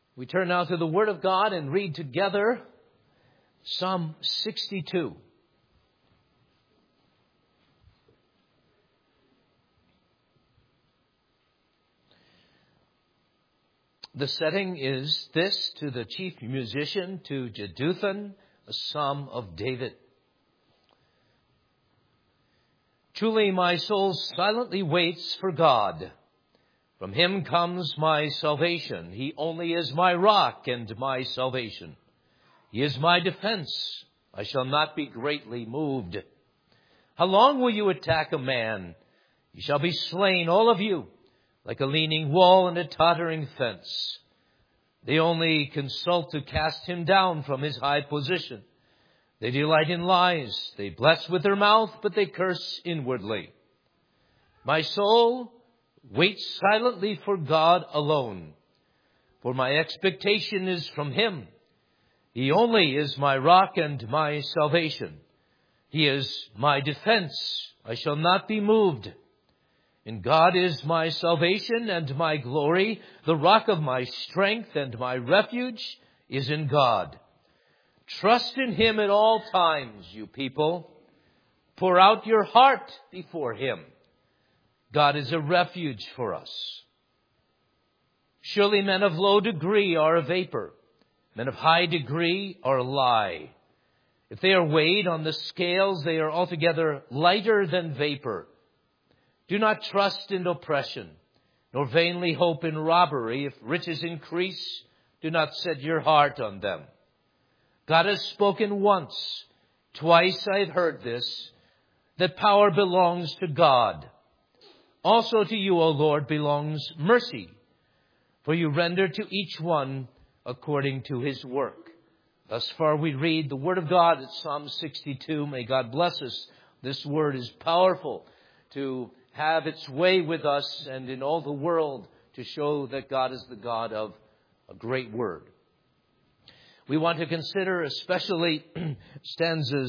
We turn now to the Word of God and read together Psalm 62. The setting is this: to the chief musician, to Jeduthun, a psalm of David. Truly my soul silently waits for God. From him comes my salvation. He only is my rock and my salvation. He is my defense. I shall not be greatly moved. How long will you attack a man? You shall be slain, all of you, like a leaning wall and a tottering fence. They only consult to cast him down from his high position. They delight in lies. They bless with their mouth, but they curse inwardly. My soul waits silently for God alone, for my expectation is from him. He only is my rock and my salvation. He is my defense. I shall not be moved. And God is my salvation and my glory. The rock of my strength and my refuge is in God. Trust in him at all times, you people. Pour out your heart before him. God is a refuge for us. Surely men of low degree are a vapor. Men of high degree are a lie. If they are weighed on the scales, they are altogether lighter than vapor. Do not trust in oppression, nor vainly hope in robbery. If riches increase, do not set your heart on them. God has spoken once. Twice I have heard this, that power belongs to God. Also to you, O Lord, belongs mercy, for you render to each one according to his work. Thus far we read the Word of God at Psalm 62. May God bless us. This Word is powerful to have its way with us and in all the world to show that God is the God of a great Word. We want to consider especially stanza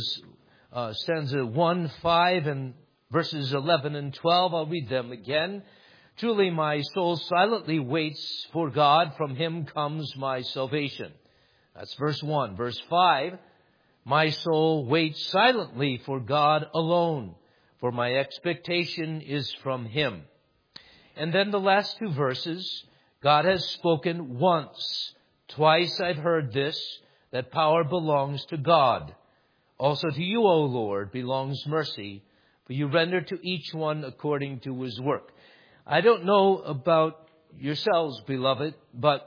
1, 5, and verses 11 and 12. I'll read them again. Truly my soul silently waits for God. From him comes my salvation. That's verse 1. Verse 5, my soul waits silently for God alone, for my expectation is from him. And then the last two verses, God has spoken once. Twice I've heard this, that power belongs to God. Also to you, O Lord, belongs mercy, for you render to each one according to his work. I don't know about yourselves, beloved, but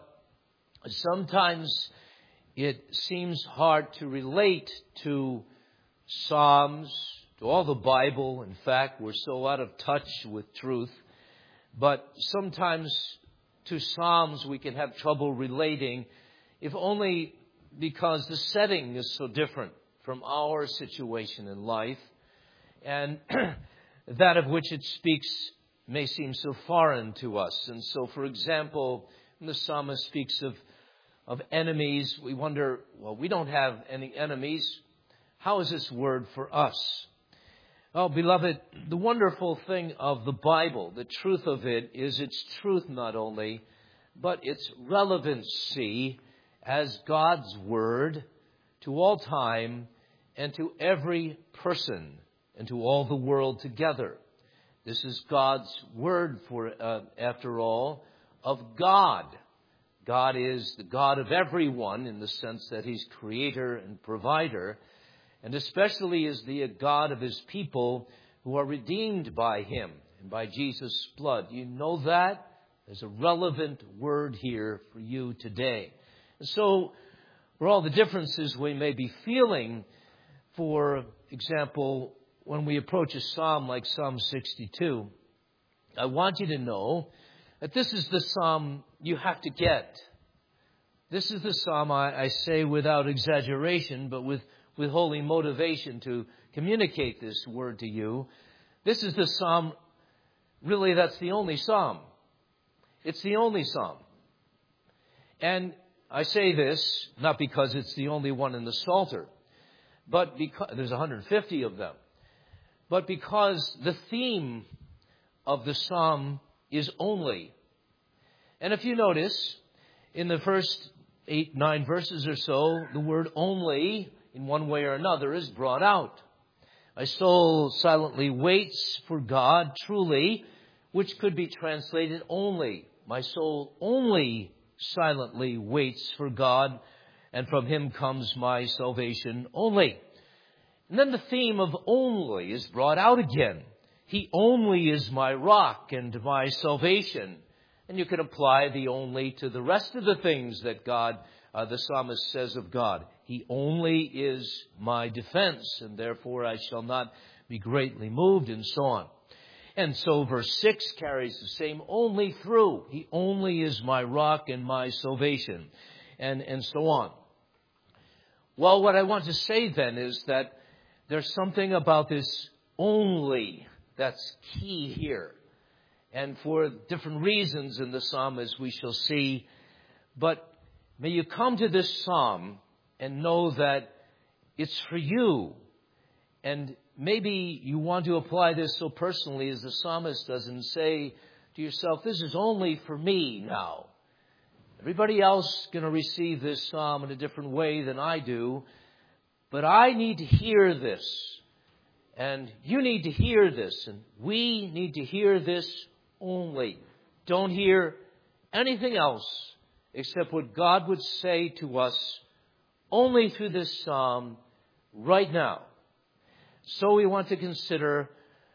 sometimes it seems hard to relate to Psalms, to all the Bible. In fact, we're so out of touch with truth. But sometimes to Psalms we can have trouble relating, if only because the setting is so different from our situation in life, and that of which it speaks may seem so foreign to us. And so, for example, when the psalmist speaks of enemies, we wonder, well, we don't have any enemies. How is this word for us? Oh, beloved, the wonderful thing of the Bible, the truth of it, is its truth not only, but its relevancy as God's word to all time and to every person and to all the world together. This is God's word for, after all, of God. God is the God of everyone in the sense that he's creator and provider, and especially is the God of his people who are redeemed by him and by Jesus' blood. You know that? There's a relevant word here for you today. And so, for all the differences we may be feeling, for example, when we approach a psalm like Psalm 62, I want you to know that this is the psalm you have to get. This is the psalm, I say without exaggeration, but with holy motivation to communicate this word to you. This is the psalm, really that's the only psalm. It's the only psalm. And I say this not because it's the only one in the Psalter, but because there's 150 of them, but because the theme of the psalm is only. And if you notice, In the first 8, 9 verses or so, the word only, in one way or another, is brought out. My soul silently waits for God, truly, which could be translated only. My soul only silently waits for God, and from Him comes my salvation only. And then the theme of only is brought out again. He only is my rock and my salvation. And you can apply the only to the rest of the things that God, the psalmist says of God. He only is my defense, and therefore I shall not be greatly moved, and so on. And so verse 6 carries the same only through. He only is my rock and my salvation, and so on. Well, what I want to say then is that there's something about this only that's key here. And for different reasons in the psalm, as we shall see. But may you come to this psalm and know that it's for you. And maybe you want to apply this so personally as the psalmist does and say to yourself, this is only for me now. Everybody else is going to receive this psalm in a different way than I do. But I need to hear this. And you need to hear this. And we need to hear this only. Don't hear anything else except what God would say to us only through this psalm right now. So we want to consider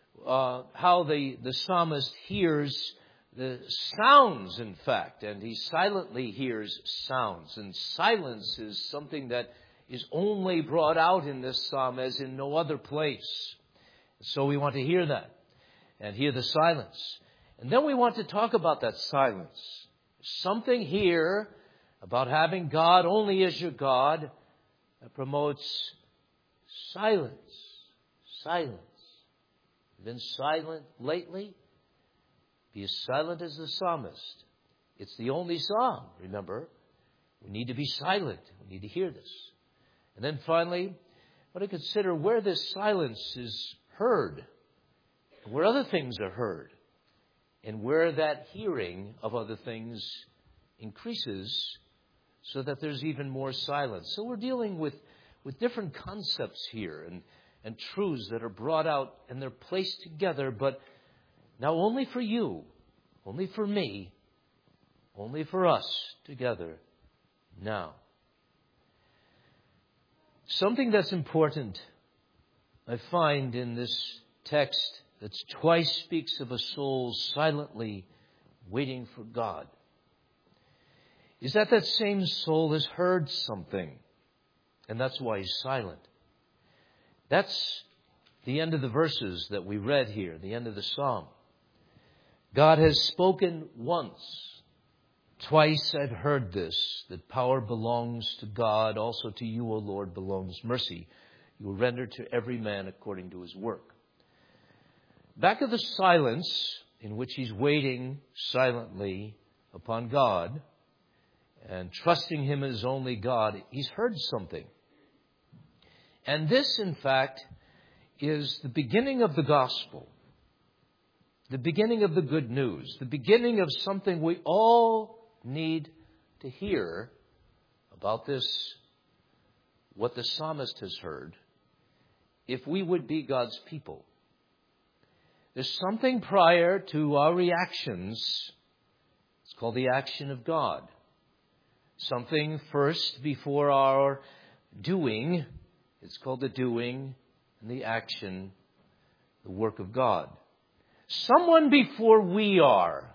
how the psalmist hears the sounds, in fact, and he silently hears sounds. And silence is something that is only brought out in this psalm as in no other place. So we want to hear that and hear the silence. And then we want to talk about that silence. Something here about having God only as your God that promotes silence. Silence. Been silent lately? Be as silent as the psalmist. It's the only psalm, remember. We need to be silent. We need to hear this. And then finally, I want to consider where this silence is heard, where other things are heard, and where that hearing of other things increases so that there's even more silence. So we're dealing with different concepts here and truths that are brought out and they're placed together, but now only for you, only for me, only for us together now. Something that's important I find in this text that twice speaks of a soul silently waiting for God is that same soul has heard something, and that's why he's silent. That's the end of the verses that we read here, the end of the psalm. God has spoken once. Twice I've heard this, that power belongs to God. Also to you, O Lord, belongs mercy. You will render to every man according to his work. Back of the silence in which he's waiting silently upon God and trusting him as only God, he's heard something. And this, in fact, is the beginning of the gospel, the beginning of the good news, the beginning of something we all need to hear about this, what the psalmist has heard, if we would be God's people. There's something prior to our reactions. It's called the action of God. Something first before our doing. It's called the doing and the action, the work of God. Someone before we are.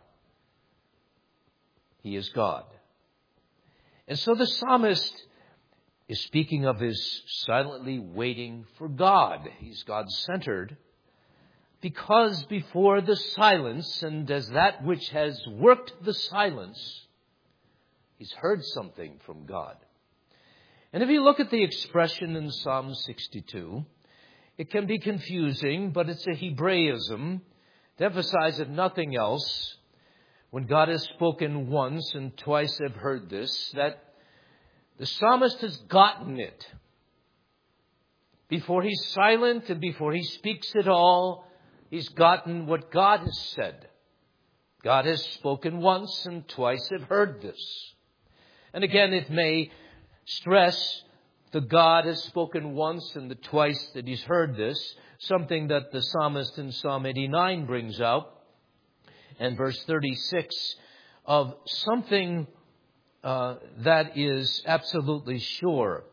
He is God. And so the psalmist is speaking of his silently waiting for God. He's God-centered. Because before the silence, and as that which has worked the silence, he's heard something from God. And if you look at the expression in Psalm 62, it can be confusing, but it's a Hebraism to emphasize, if nothing else, when God has spoken once and twice I've heard this, that the psalmist has gotten it. Before he's silent and before he speaks at all, he's gotten what God has said. God has spoken once and twice I've heard this. And again, it may stress the God has spoken once and the twice that he's heard this, something that the psalmist in Psalm 89 brings out, and verse 36, of something that is absolutely sure.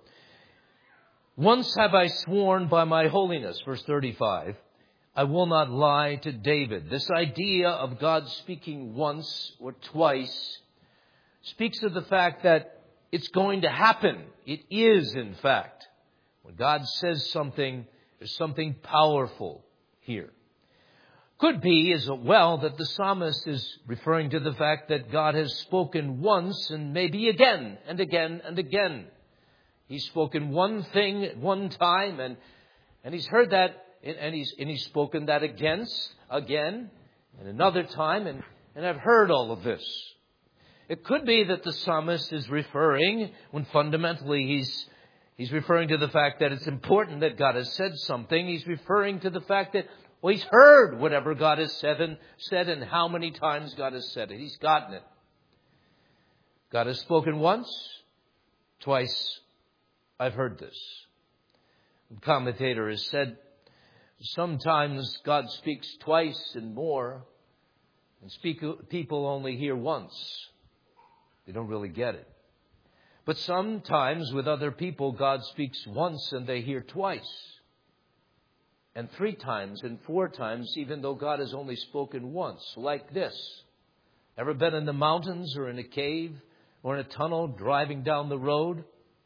Once have I sworn by my holiness, verse 35, I will not lie to David. This idea of God speaking once or twice speaks of the fact that it's going to happen. It is, in fact. When God says something, there's something powerful here. Could be as well that the psalmist is referring to the fact that God has spoken once and maybe again and again and again. He's spoken one thing at one time and he's heard that and he's spoken that again and another time and I've heard all of this. It could be that the psalmist is referring, when fundamentally he's referring to the fact that it's important that God has said something. He's referring to the fact that, well, he's heard whatever God has said and how many times God has said it. He's gotten it. God has spoken once, twice, I've heard this. The commentator has said, sometimes God speaks twice and more, and people only hear once. They don't really get it. But sometimes with other people, God speaks once and they hear twice. And 3 times and 4 times, even though God has only spoken once, like this. Ever been in the mountains or in a cave or in a tunnel driving down the road?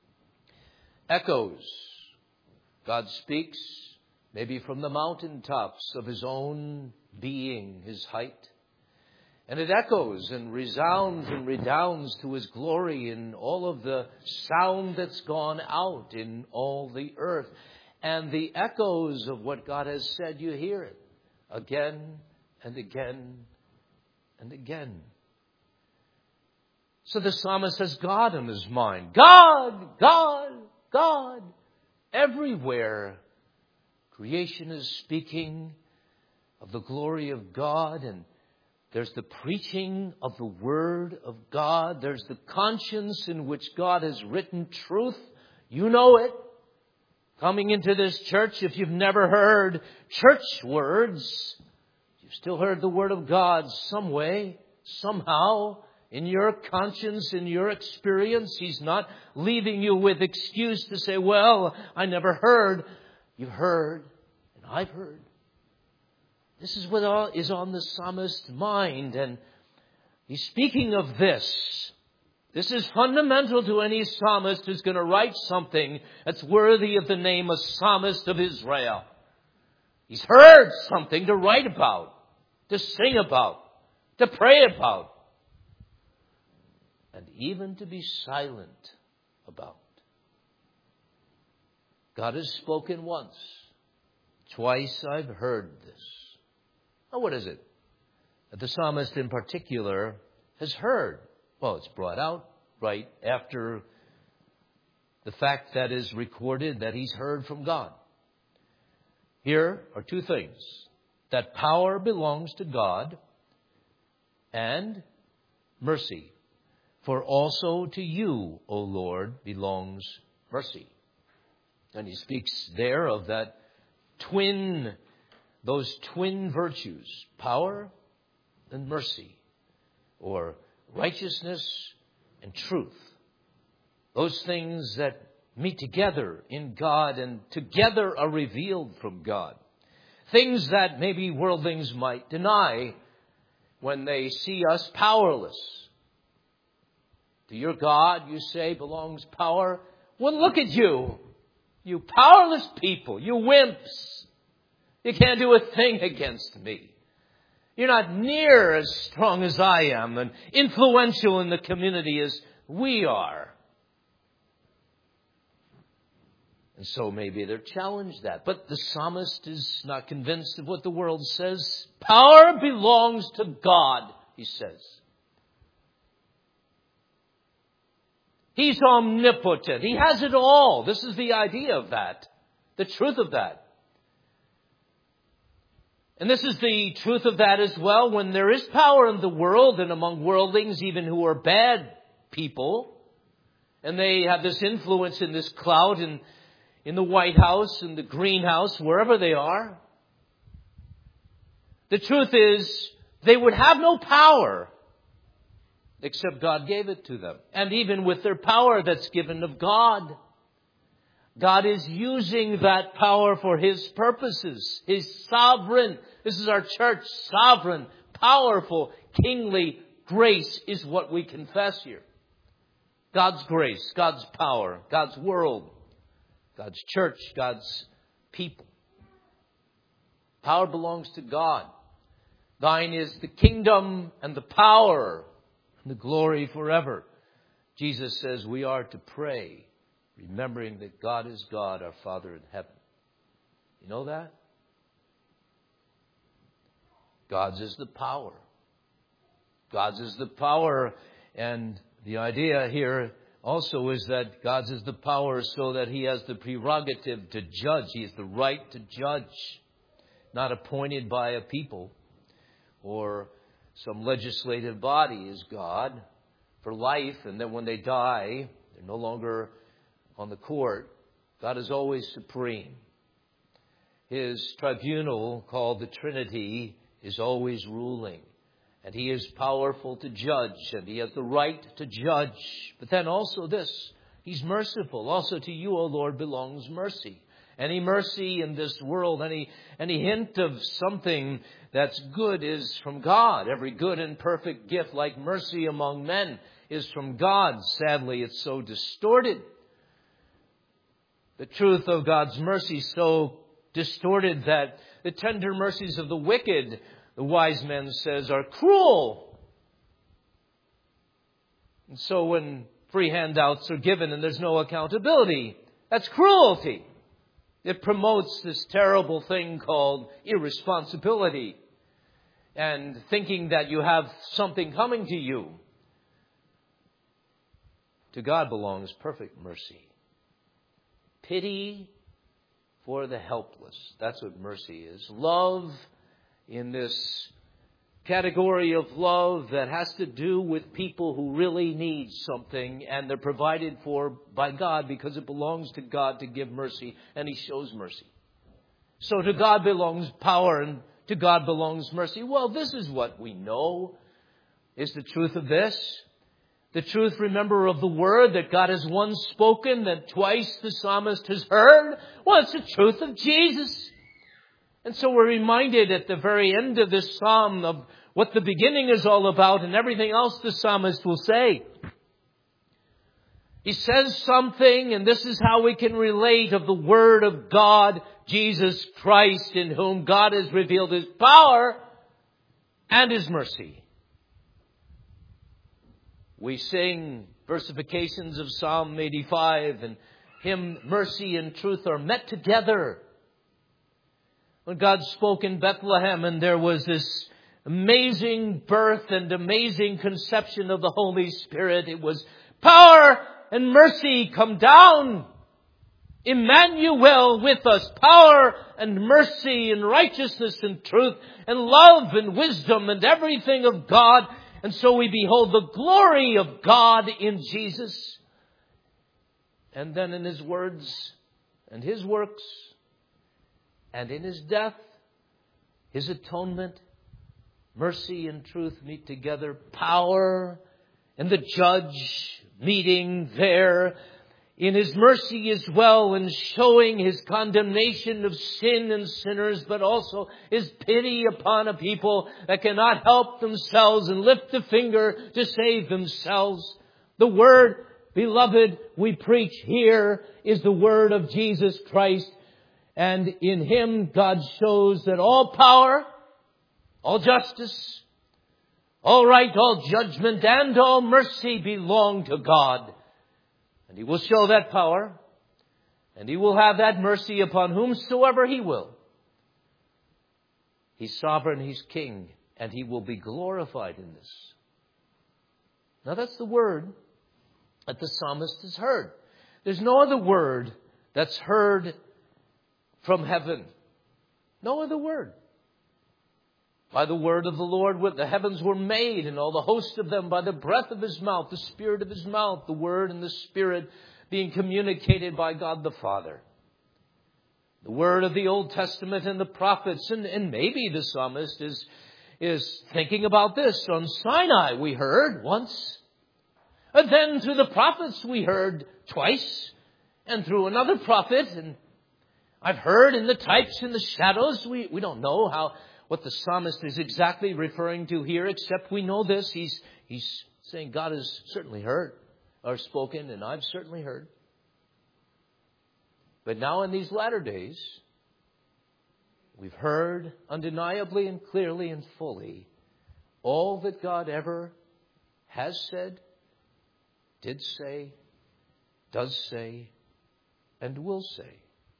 Echoes. God speaks maybe from the mountaintops of his own being, his height. And it echoes and resounds and redounds to his glory in all of the sound that's gone out in all the earth. And the echoes of what God has said, you hear it again and again and again. So the psalmist has God in his mind. God, God, God. Everywhere creation is speaking of the glory of God, and there's the preaching of the Word of God. There's the conscience in which God has written truth. You know it. Coming into this church, if you've never heard church words, you've still heard the Word of God some way, somehow, in your conscience, in your experience. He's not leaving you with excuse to say, well, I never heard. You've heard, and I've heard. This is what is on the psalmist's mind, and he's speaking of this. This is fundamental to any psalmist who's going to write something that's worthy of the name of Psalmist of Israel. He's heard something to write about, to sing about, to pray about, and even to be silent about. God has spoken once. Twice I've heard this. Now, what is it that the psalmist in particular has heard? Well, it's brought out right after the fact that is recorded that he's heard from God. Here are 2 things. That power belongs to God and mercy. For also to you, O Lord, belongs mercy. And he speaks there of those twin virtues, power and mercy, or righteousness and truth. Those things that meet together in God and together are revealed from God. Things that maybe worldlings might deny when they see us powerless. To your God, you say, belongs power. Well, look at you. You powerless people. You wimps. You can't do a thing against me. You're not near as strong as I am and influential in the community as we are. And so maybe they're challenged that. But the psalmist is not convinced of what the world says. Power belongs to God, he says. He's omnipotent. He has it all. This is the idea of that. The truth of that. And this is the truth of that as well. When there is power in the world and among worldlings, even who are bad people, And they have this influence in this cloud and in the White House, in the greenhouse, wherever they are. The truth is, they would have no power except God gave it to them. And even with their power that's given of God, God is using that power for His purposes. His sovereign, this is our church, sovereign, powerful, kingly grace is what we confess here. God's grace, God's power, God's world, God's church, God's people. Power belongs to God. Thine is the kingdom and the power and the glory forever. Jesus says we are to pray, remembering that God is God, our Father in heaven. You know that? God's is the power. God's is the power. And the idea here also is that God's is the power so that He has the prerogative to judge. He has the right to judge, not appointed by a people or some legislative body is God for life. And then when they die, they're no longer on the court. God is always supreme. His tribunal, called the Trinity, is always ruling. And He is powerful to judge, and He has the right to judge. But then also this, He's merciful. Also to you, O Lord, belongs mercy. Any mercy in this world, any hint of something that's good is from God. Every good and perfect gift, like mercy among men, is from God. Sadly, it's so distorted. The truth of God's mercy so distorted that the tender mercies of the wicked, the wise man says, are cruel. And so when free handouts are given and there's no accountability, that's cruelty. It promotes this terrible thing called irresponsibility and thinking that you have something coming to you. To God belongs perfect mercy. Pity for the helpless. That's what mercy is. Love in this category of love that has to do with people who really need something, and they're provided for by God because it belongs to God to give mercy, and He shows mercy. So to God belongs power and to God belongs mercy. Well, this is what we know is the truth of this. The truth, remember, of the word that God has once spoken, that twice the psalmist has heard. Well, it's the truth of Jesus. And so we're reminded at the very end of this psalm of what the beginning is all about and everything else the psalmist will say. He says something, and this is how we can relate of the Word of God, Jesus Christ, in whom God has revealed His power and His mercy. We sing versifications of Psalm 85, and hymn mercy and truth are met together. When God spoke in Bethlehem and there was this amazing birth and amazing conception of the Holy Spirit, it was power and mercy come down. Emmanuel with us. Power and mercy and righteousness and truth and love and wisdom and everything of God. And so we behold the glory of God in Jesus. And then in His words and His works. And in His death, His atonement, mercy and truth meet together. Power and the judge meeting there. In His mercy as well, in showing His condemnation of sin and sinners, but also His pity upon a people that cannot help themselves and lift a finger to save themselves. The word, beloved, we preach here is the word of Jesus Christ. And in Him, God shows that all power, all justice, all right, all judgment, and all mercy belong to God. And He will show that power, and He will have that mercy upon whomsoever He will. He's sovereign, He's king, and He will be glorified in this. Now that's the word that the psalmist has heard. There's no other word that's heard from heaven. No other word. By the word of the Lord the heavens were made, and all the host of them by the breath of his mouth, the Spirit of his mouth, the Word and the Spirit being communicated by God the Father. The word of the Old Testament and the prophets, and maybe the psalmist is thinking about this. On Sinai we heard once, and then through the prophets we heard twice, and through another prophet, and I've heard in the types and the shadows. We don't know what the psalmist is exactly referring to here, except we know this. He's saying God has certainly heard or spoken, and I've certainly heard. But now in these latter days, we've heard undeniably and clearly and fully all that God ever has said, did say, does say, and will say.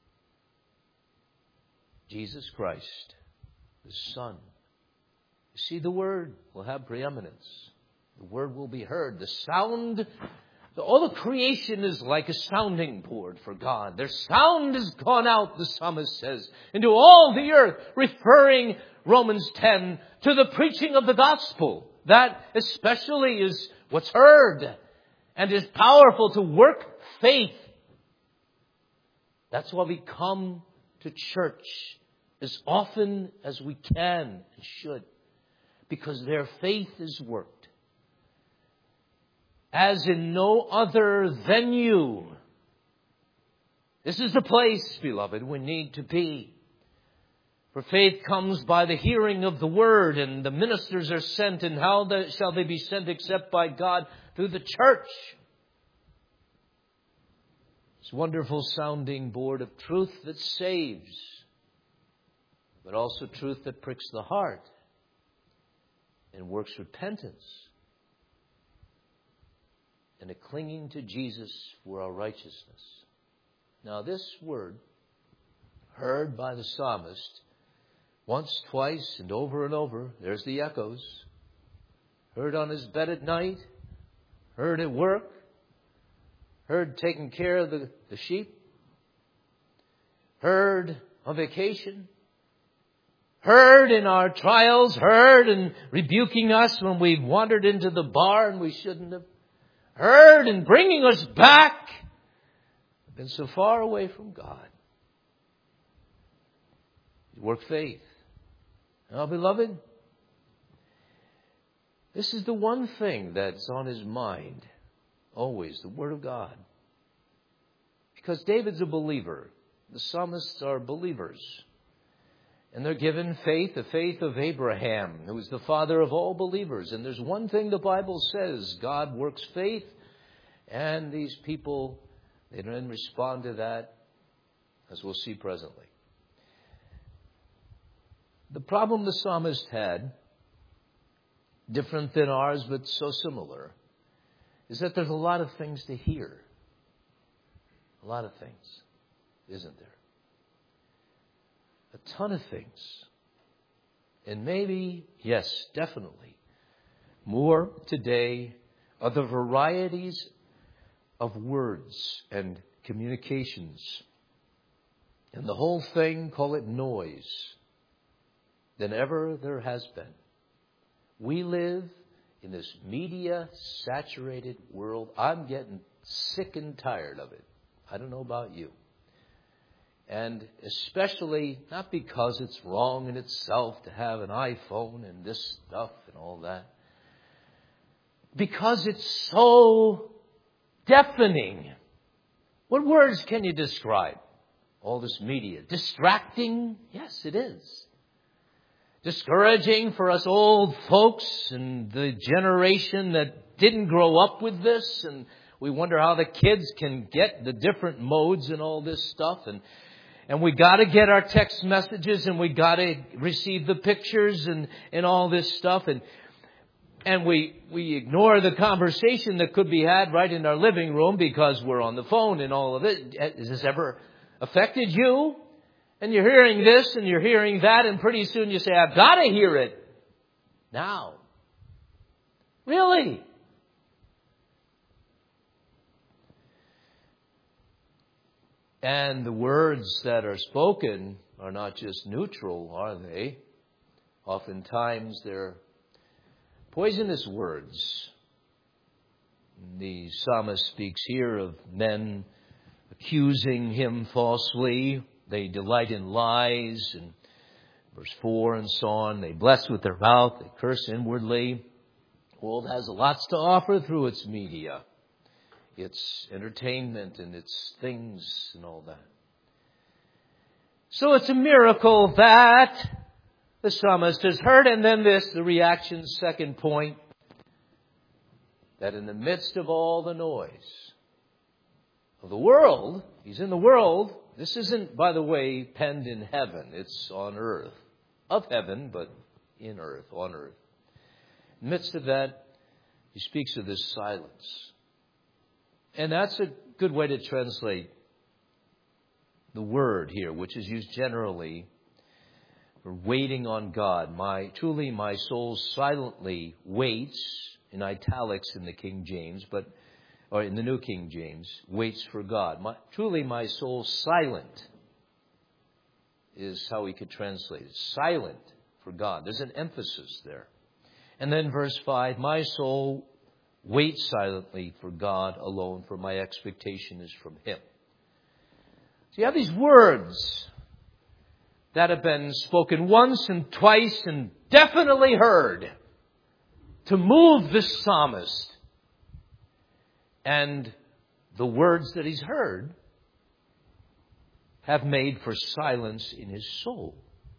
Jesus Christ, the Son. You see, the Word will have preeminence. The Word will be heard. The sound, all the creation is like a sounding board for God. Their sound has gone out, the psalmist says, into all the earth, referring, Romans 10, to the preaching of the gospel. That especially is what's heard and is powerful to work faith. That's why we come to church as often as we can and should, because their faith is worked. As in no other venue. This is the place, beloved, we need to be. For faith comes by the hearing of the word, and the ministers are sent, and how shall they be sent except by God through the church? This wonderful sounding board of truth that saves, but also truth that pricks the heart and works repentance and a clinging to Jesus for our righteousness. Now this word, heard by the psalmist once, twice, and over, there's the echoes. Heard on his bed at night, heard at work, heard taking care of the sheep, heard on vacation, heard in our trials, heard in rebuking us when we've wandered into the bar and we shouldn't have, heard in bringing us back. We've been so far away from God. Work faith. Now, beloved, this is the one thing that's on his mind. Always, the Word of God. Because David's a believer. The psalmists are believers. And they're given faith, the faith of Abraham, who is the father of all believers. And there's one thing the Bible says: God works faith. And these people, they then respond to that, as we'll see presently. The problem the psalmist had, different than ours but so similar, is that there's a lot of things to hear. A lot of things, isn't there? A ton of things. And maybe, yes, definitely, more today are the varieties of words and communications. And the whole thing, call it noise, than ever there has been. We live in this media-saturated world. I'm getting sick and tired of it. I don't know about you. And especially, not because it's wrong in itself to have an iPhone and this stuff and all that, because it's so deafening. What words can you describe all this media? Distracting? Yes, it is. Discouraging for us old folks and the generation that didn't grow up with this, and we wonder how the kids can get the different modes and all this stuff. And we got to get our text messages, and we got to receive the pictures and all this stuff. And we ignore the conversation that could be had right in our living room because we're on the phone and all of it. Has this ever affected you? And you're hearing this and you're hearing that, and pretty soon you say, I've got to hear it now. Really? And the words that are spoken are not just neutral, are they? Oftentimes they're poisonous words. The psalmist speaks here of men accusing him falsely. They delight in lies. And verse 4 and so on. They bless with their mouth. They curse inwardly. The world has lots to offer through its media, its entertainment and its things and all that. So it's a miracle that the psalmist has heard. And then the reaction's second point, that in the midst of all the noise of the world, he's in the world. This isn't, by the way, penned in heaven. It's on earth. Of heaven, but in earth, on earth. In the midst of that, he speaks of this silence. And that's a good way to translate the word here, which is used generally for waiting on God. Truly my soul silently waits, in italics in the King James, or in the New King James, waits for God. Truly my soul silent is how we could translate it. Silent for God. There's an emphasis there. And then verse 5, my soul waits silently for God alone, for my expectation is from Him. So you have these words that have been spoken once and twice and definitely heard to move this psalmist. And the words that he's heard have made for silence in his soul.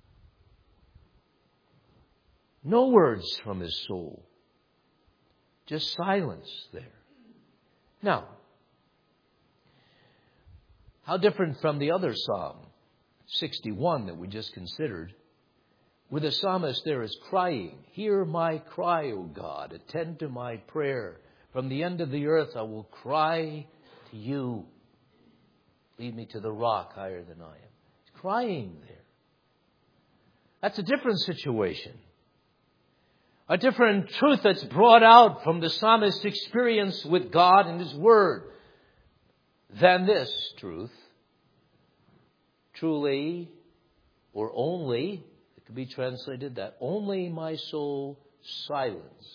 No words from his soul. Just silence there. Now, how different from the other psalm, 61, that we just considered, where the psalmist there is crying, hear my cry, O God, attend to my prayer. From the end of the earth I will cry to you. Lead me to the rock higher than I am. He's crying there. That's a different situation. A different truth that's brought out from the psalmist's experience with God and His Word than this truth. Truly, or only, it could be translated that only my soul silence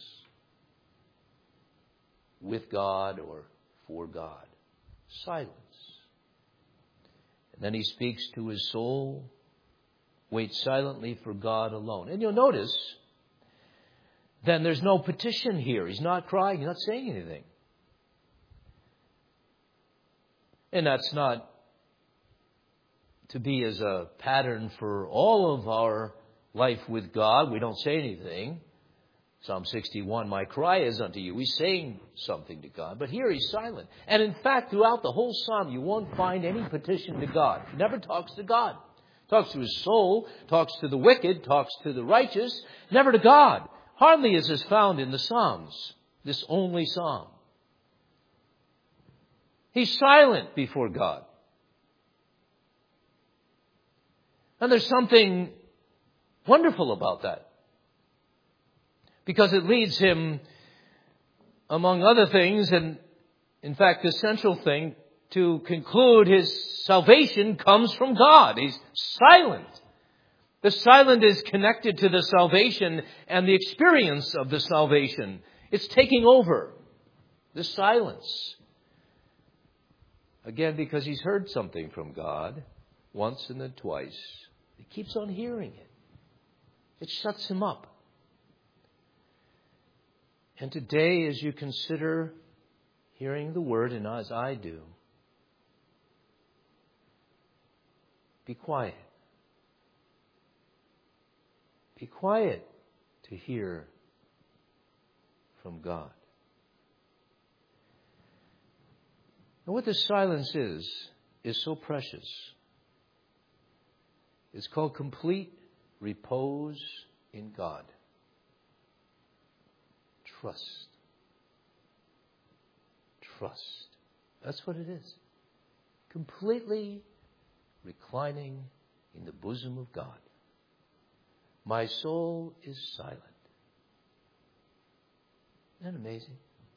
with God or for God. Silence. And then he speaks to his soul, waits silently for God alone. And you'll notice, then there's no petition here. He's not crying. He's not saying anything. And that's not to be as a pattern for all of our life with God. We don't say anything. Psalm 61, my cry is unto you. He's saying something to God. But here he's silent. And in fact, throughout the whole psalm, you won't find any petition to God. He never talks to God. Talks to his soul, talks to the wicked, talks to the righteous, never to God. Hardly is this found in the Psalms, this only psalm. He's silent before God. And there's something wonderful about that. Because it leads him, among other things, and in fact the central thing, to conclude his salvation comes from God. He's silent. The silent is connected to the salvation and the experience of the salvation. It's taking over the silence. Again, because he's heard something from God once and then twice. He keeps on hearing it. It shuts him up. And today, as you consider hearing the Word, and as I do, be quiet. Be quiet to hear from God. And what this silence is so precious. It's called complete repose in God. Trust. Trust. That's what it is. Completely reclining in the bosom of God. My soul is silent. Isn't that amazing?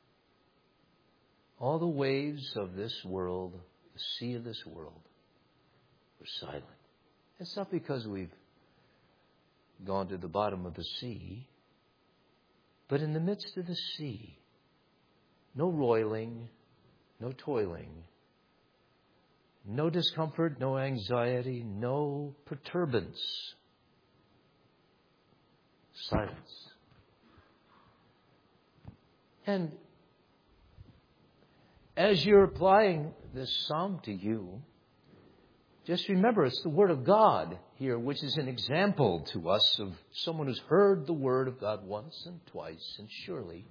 All the waves of this world, the sea of this world, were silent. It's not because we've gone to the bottom of the sea. But in the midst of the sea, no roiling, no toiling, no discomfort, no anxiety, no perturbance. Silence. And as you're applying this psalm to you, just remember it's the Word of God here, which is an example to us of someone who's heard the Word of God once and twice and surely.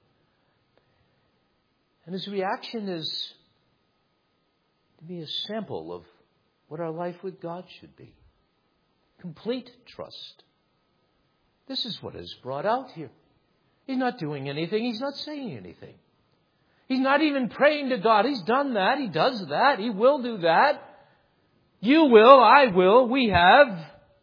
And his reaction is to be a sample of what our life with God should be. Complete trust. This is what is brought out here. He's not doing anything. He's not saying anything. He's not even praying to God. He's done that. He does that. He will do that. You will. I will. We have.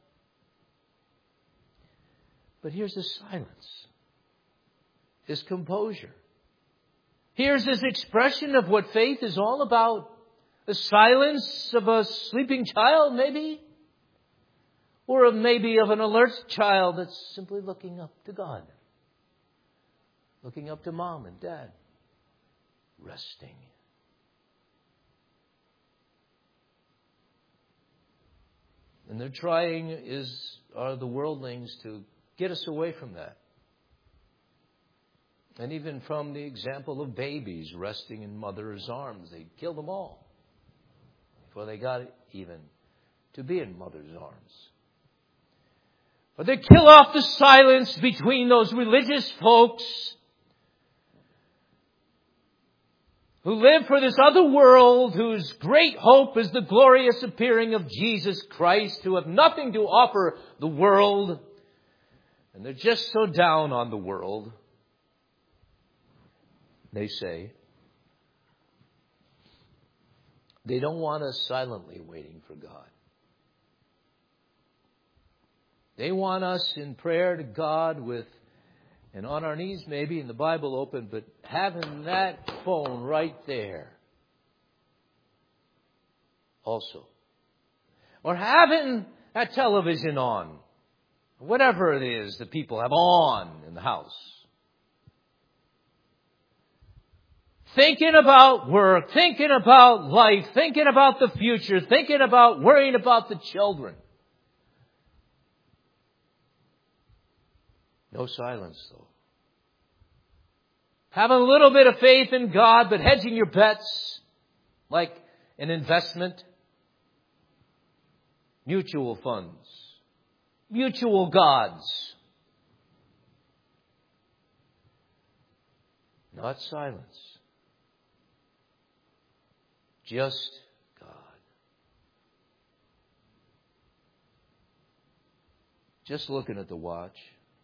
But here's his silence. His composure. Here's his expression of what faith is all about. The silence of a sleeping child, maybe. Or maybe of an alert child that's simply looking up to God. Looking up to mom and dad. Resting. And their trying are the worldlings to get us away from that. And even from the example of babies resting in mother's arms, they kill them all before they got even to be in mother's arms. But they kill off the silence between those religious folks who live for this other world, whose great hope is the glorious appearing of Jesus Christ, who have nothing to offer the world. And they're just so down on the world. They say they don't want us silently waiting for God. They want us in prayer to God and on our knees maybe, and the Bible open, but having that phone right there also. Or having that television on. Whatever it is that people have on in the house. Thinking about work, thinking about life, thinking about the future, thinking about worrying about the children. No silence, though. Having a little bit of faith in God, but hedging your bets like an investment. Mutual funds. Mutual gods. Not silence. Just God. Just looking at the watch.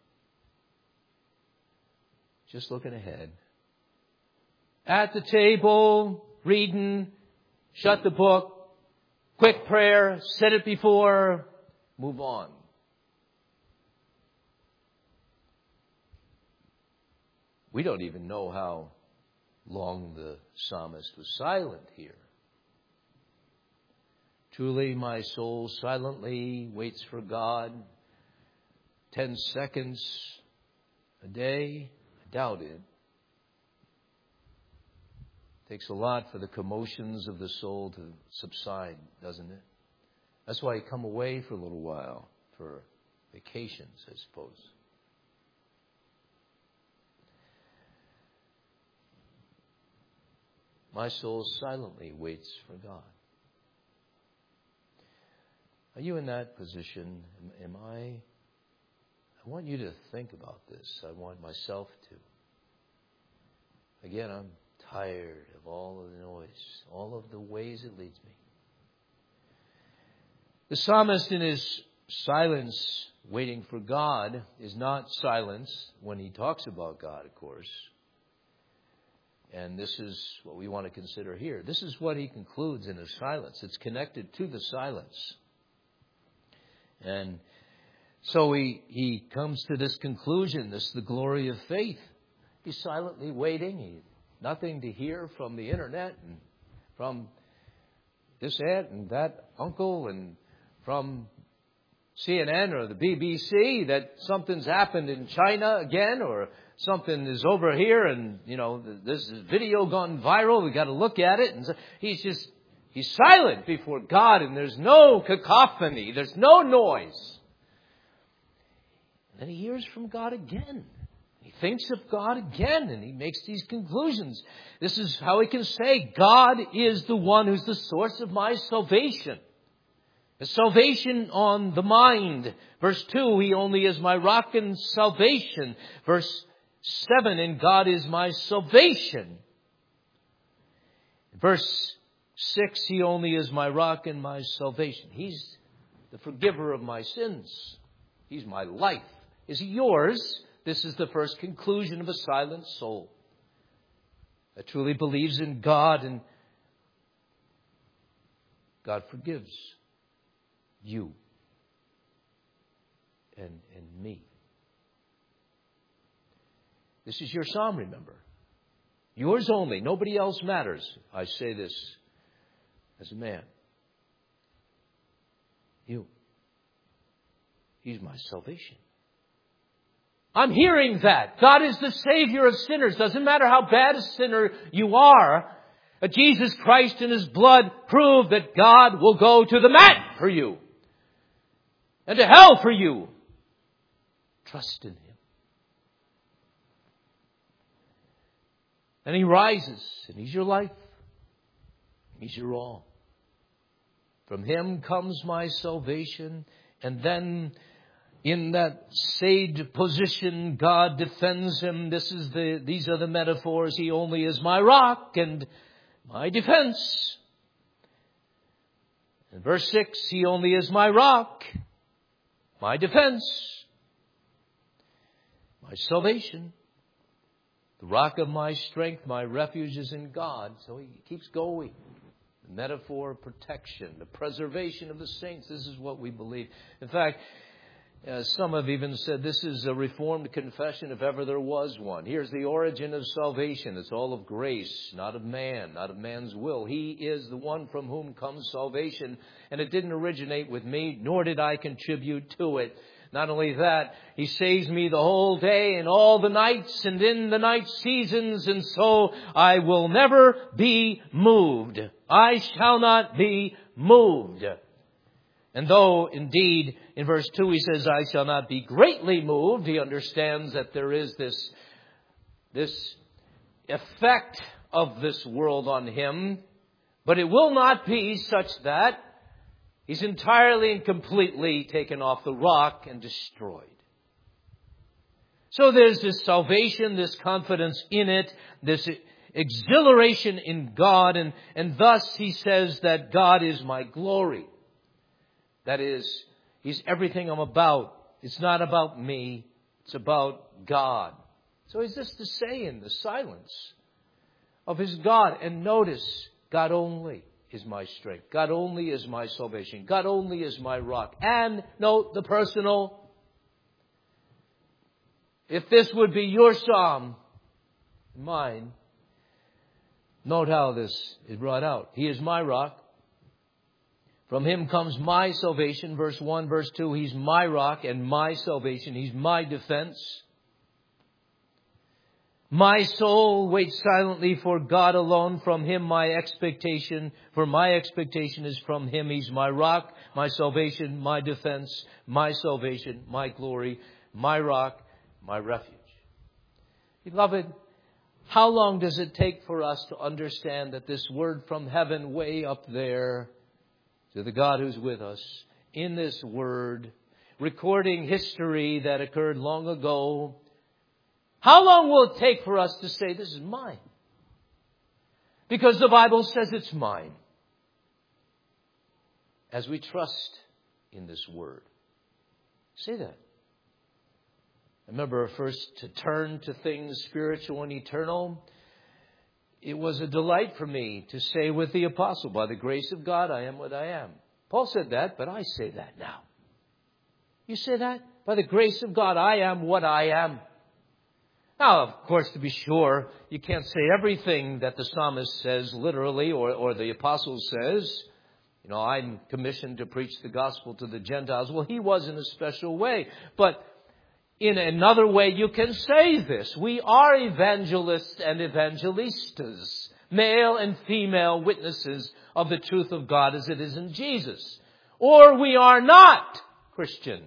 Just looking ahead. At the table, reading, shut the book, quick prayer, said it before, move on. We don't even know how long the psalmist was silent here. Truly, my soul silently waits for God. 10 seconds a day. Doubt it. Takes a lot for the commotions of the soul to subside, doesn't it? That's why you come away for a little while, for vacations, I suppose. My soul silently waits for God. Are you in that position? Am I want you to think about this. I want myself to. Again, I'm tired of all of the noise, all of the ways it leads me. The psalmist in his silence, waiting for God, is not silence when he talks about God, of course. And this is what we want to consider here. This is what he concludes in his silence. It's connected to the silence. And so he comes to this conclusion. This is the glory of faith. He's silently waiting. He's nothing to hear from the internet and from this aunt and that uncle and from CNN or the BBC that something's happened in China again, or something is over here and, this video gone viral. We got to look at it. And so he's silent before God, and there's no cacophony. There's no noise. And then he hears from God again. He thinks of God again, and he makes these conclusions. This is how he can say, God is the one who's the source of my salvation. The salvation on the mind. Verse 2, He only is my rock and salvation. Verse 7, and God is my salvation. Verse 6, He only is my rock and my salvation. He's the forgiver of my sins. He's my life. Is He yours? This is the first conclusion of a silent soul that truly believes in God, and God forgives you and me. This is your psalm, remember. Yours only. Nobody else matters. I say this as a man. You. He's my salvation. I'm hearing that. God is the Savior of sinners. Doesn't matter how bad a sinner you are. Jesus Christ and His blood prove that God will go to the mat for you. And to hell for you. Trust in Him. And He rises. And He's your life. He's your all. From Him comes my salvation. And then in that saved position, God defends him. These are the metaphors. He only is my rock and my defense. In verse 6, He only is my rock, my defense, my salvation. The rock of my strength, my refuge is in God. So he keeps going. The metaphor of protection, the preservation of the saints. This is what we believe. In fact, some have even said this is a Reformed confession if ever there was one. Here's the origin of salvation. It's all of grace, not of man, not of man's will. He is the one from whom comes salvation. And it didn't originate with me, nor did I contribute to it. Not only that, He saves me the whole day and all the nights and in the night seasons. And so I will never be moved. I shall not be moved. And though, indeed, in verse 2 he says, I shall not be greatly moved, he understands that there is this effect of this world on him. But it will not be such that he's entirely and completely taken off the rock and destroyed. So there's this salvation, this confidence in it, this exhilaration in God. And thus he says that God is my glory. That is, He's everything I'm about. It's not about me. It's about God. So He's just to say in the silence of His God. And notice, God only is my strength. God only is my salvation. God only is my rock. And note the personal. If this would be your psalm, mine, note how this is brought out. He is my rock. From Him comes my salvation. Verse 1, verse 2, He's my rock and my salvation. He's my defense. My soul waits silently for God alone. From Him my expectation. For my expectation is from Him. He's my rock, my salvation, my defense, my salvation, my glory, my rock, my refuge. Beloved, how long does it take for us to understand that this word from heaven way up there, to the God who's with us, in this word, recording history that occurred long ago, how long will it take for us to say, this is mine? Because the Bible says it's mine. As we trust in this word. Say that. I remember first to turn to things spiritual and eternal. It was a delight for me to say with the apostle, by the grace of God, I am what I am. Paul said that, but I say that now. You say that? By the grace of God, I am what I am. Now, of course, to be sure, you can't say everything that the psalmist says literally or the apostle says. I'm commissioned to preach the gospel to the Gentiles. Well, he was in a special way. But in another way, you can say this. We are evangelists and evangelistas, male and female witnesses of the truth of God as it is in Jesus. Or we are not Christian.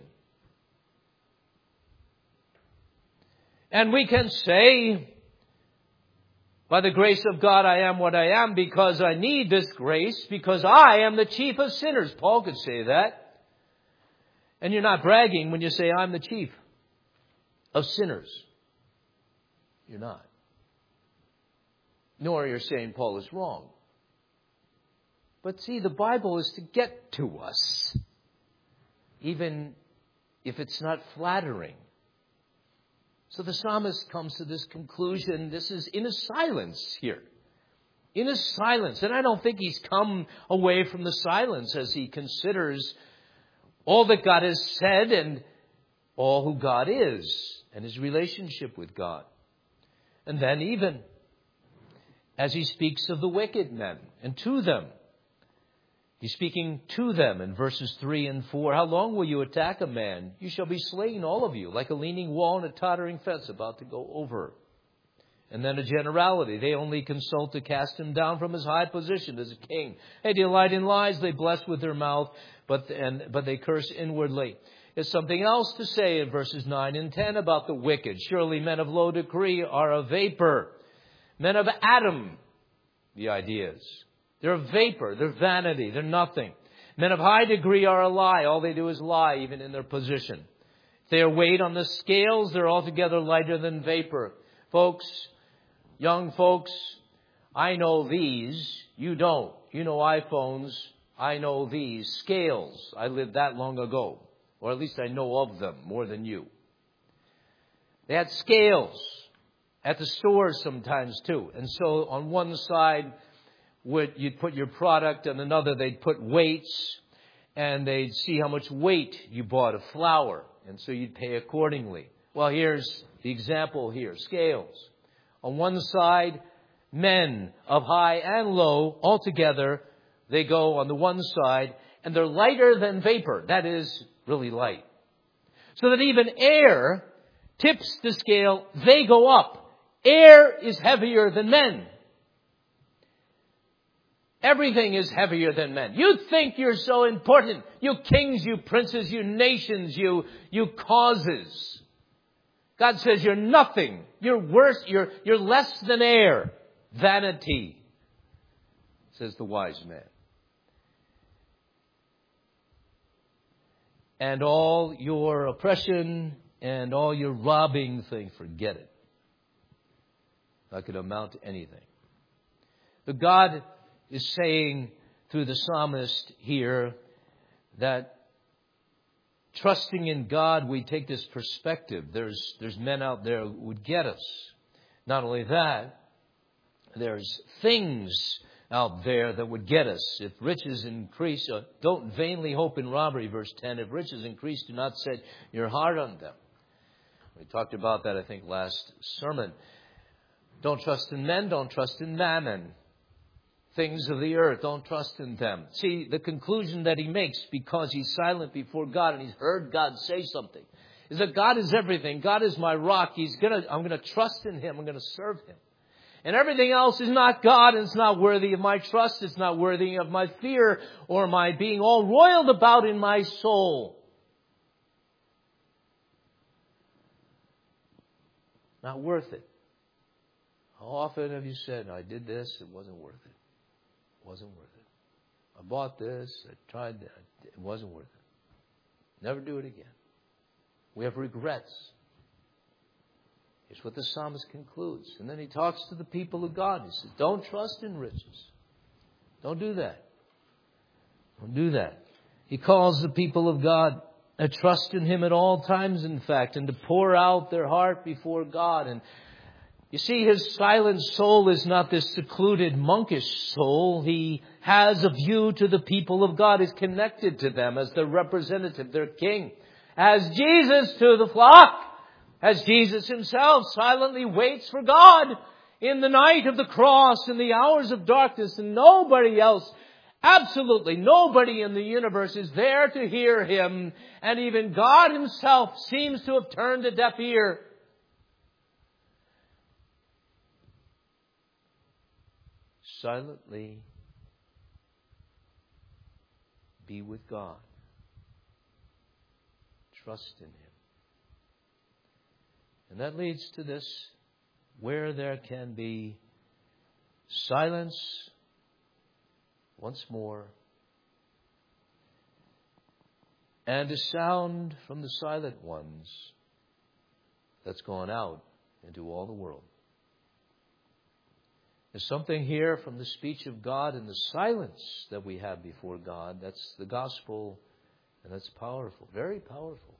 And we can say, by the grace of God, I am what I am because I need this grace, because I am the chief of sinners. Paul could say that. And you're not bragging when you say, I'm the chief of sinners. You're not. Nor you're saying Paul is wrong. But see, the Bible is to get to us, even if it's not flattering. So the psalmist comes to this conclusion. This is in a silence here. In a silence. And I don't think he's come away from the silence as he considers all that God has said and all who God is and his relationship with God. And then even as he speaks of the wicked men and to them. He's speaking to them in verses 3 and 4. How long will you attack a man? You shall be slain, all of you, like a leaning wall and a tottering fence about to go over. And then a generality. They only consult to cast him down from his high position as a king. They delight in lies. They bless with their mouth, but they curse inwardly. There's something else to say in verses 9 and 10 about the wicked. Surely men of low degree are a vapor. Men of Adam, the idea is. They're a vapor. They're vanity. They're nothing. Men of high degree are a lie. All they do is lie, even in their position. If they are weighed on the scales, they're altogether lighter than vapor. Folks, young folks, I know these. You don't. You know iPhones. I know these. Scales. I lived that long ago. Or at least I know of them more than you. They had scales at the stores sometimes too. And so on one side, you'd put your product, and another they'd put weights, and they'd see how much weight you bought of flour, and so you'd pay accordingly. Well, here's the example here. Scales. On one side, men of high and low, altogether, they go on the one side, and they're lighter than vapor. That is really light. So that even air tips the scale, they go up. Air is heavier than men. Everything is heavier than men. You think you're so important. You kings, you princes, you nations, you causes. God says you're nothing. You're worse. You're less than air. Vanity, says the wise man. And all your oppression and all your robbing thing, forget it. Not going to amount to anything. But God is saying through the psalmist here that trusting in God, we take this perspective. There's men out there who would get us. Not only that, there's things out there that would get us. If riches increase, don't vainly hope in robbery, verse 10. If riches increase, do not set your heart on them. We talked about that, I think, last sermon. Don't trust in men, don't trust in mammon. Things of the earth, don't trust in them. See, the conclusion that he makes, because he's silent before God and he's heard God say something, is that God is everything. God is my rock. I'm going to trust in him. I'm going to serve him. And everything else is not God, and it's not worthy of my trust. It's not worthy of my fear or my being all roiled about in my soul. Not worth it. How often have you said, I did this, it wasn't worth it. It wasn't worth it. I bought this, I tried that, it wasn't worth it. Never do it again. We have regrets. It's what the psalmist concludes. And then he talks to the people of God. He says, don't trust in riches. Don't do that. Don't do that. He calls the people of God to trust in him at all times, in fact, and to pour out their heart before God. And you see, his silent soul is not this secluded monkish soul. He has a view to the people of God. He's connected to them as their representative, their king. As Jesus to the flock. As Jesus himself silently waits for God in the night of the cross, in the hours of darkness, and nobody else Absolutely nobody in the universe is there to hear him, and even God himself seems to have turned a deaf ear. Silently be with God. Trust in him. And that leads to this, where there can be silence once more, and a sound from the silent ones that's gone out into all the world. There's something here from the speech of God and the silence that we have before God. That's the gospel, and that's powerful, very powerful.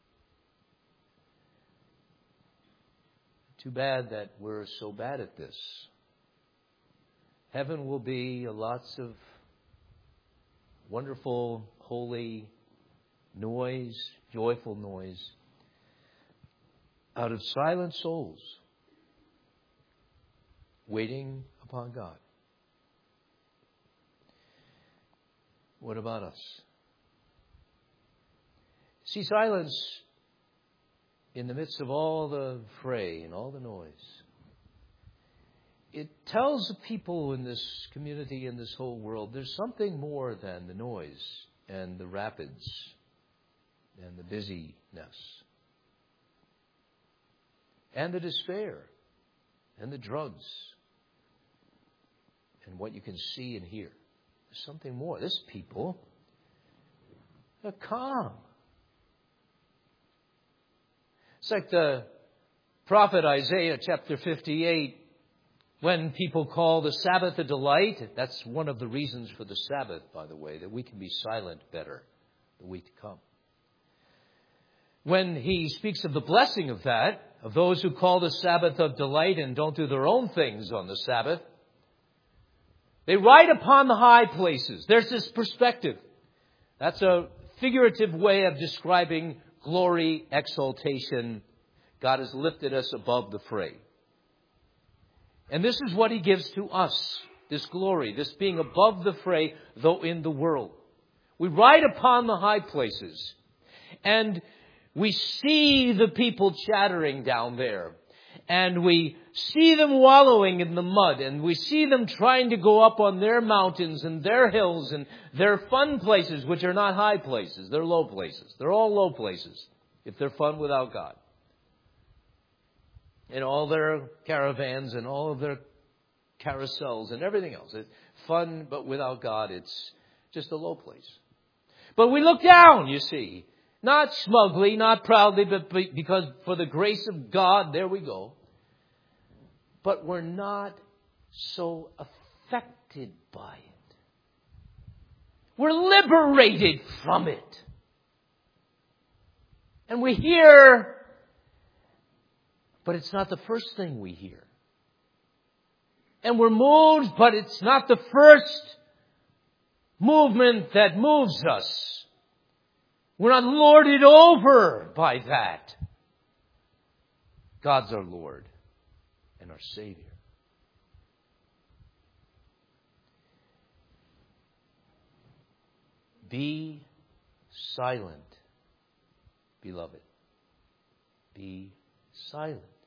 Too bad that we're so bad at this. Heaven will be lots of wonderful, holy noise, joyful noise, out of silent souls waiting upon God. What about us? See, silence in the midst of all the fray and all the noise, it tells the people in this community, in this whole world, there's something more than the noise and the rapids and the busyness and the despair and the drugs and what you can see and hear. There's something more. This people are calm. It's like the prophet Isaiah chapter 58, when people call the Sabbath a delight. That's one of the reasons for the Sabbath, by the way, that we can be silent better the week to come. When he speaks of the blessing of that, of those who call the Sabbath of delight and don't do their own things on the Sabbath, they ride upon the high places. There's this perspective. That's a figurative way of describing glory, exaltation. God has lifted us above the fray. And this is what he gives to us, this glory, this being above the fray, though in the world. We ride upon the high places, and we see the people chattering down there, and we see them wallowing in the mud, and we see them trying to go up on their mountains and their hills and their fun places, which are not high places, they're low places. They're all low places if they're fun without God. And all their caravans and all of their carousels and everything else. It's fun, but without God, it's just a low place. But we look down, you see. Not smugly, not proudly, but because for the grace of God, there we go. But we're not so affected by it. We're liberated from it. And we hear, but it's not the first thing we hear. And we're moved, but it's not the first movement that moves us. We're not lorded over by that. God's our Lord and our Savior. Be silent, beloved. Be silent.